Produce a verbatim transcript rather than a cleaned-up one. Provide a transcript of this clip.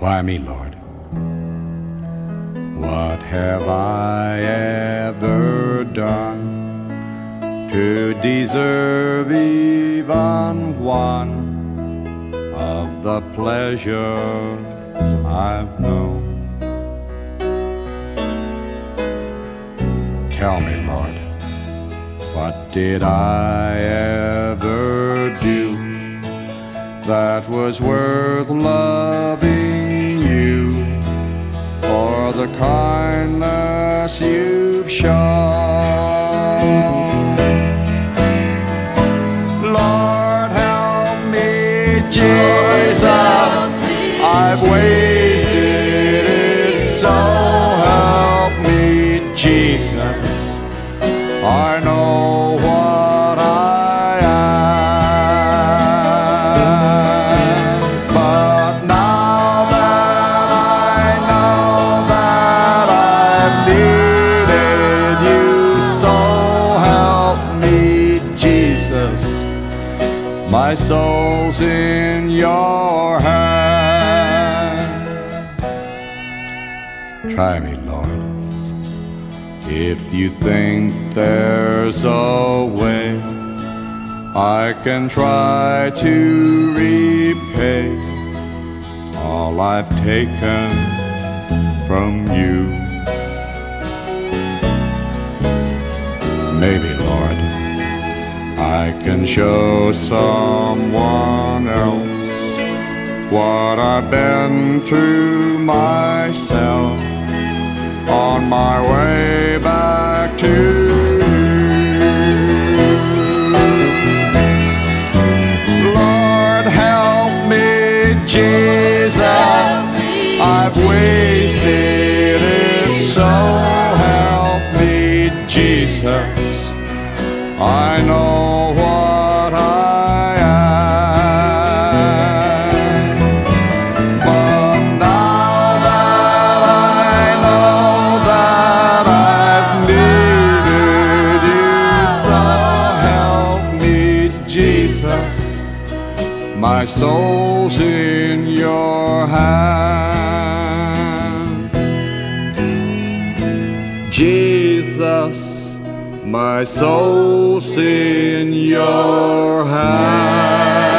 Try me, Lord. What have I ever done to deserve even one of the pleasures I've known? Tell me, Lord, what did I ever do that was worth loving you for the kindness you've shown? Lord, help me, Jesus, I've wasted it, so help me, Jesus. I know what I am, but now that I know that I've needed you, so help me, Jesus. My soul's in your hand. Try me, Lord. If you think there's a way I can try to repay all I've taken from you, maybe, Lord, I can show someone else what I've been through myself on my way back to you. Lord, help me, Jesus, I've wasted it, so help me, Jesus. I know what I am, but now that I know that I've needed you, so help me, Jesus. My soul's in your hand, Jesus. My soul's in your hand.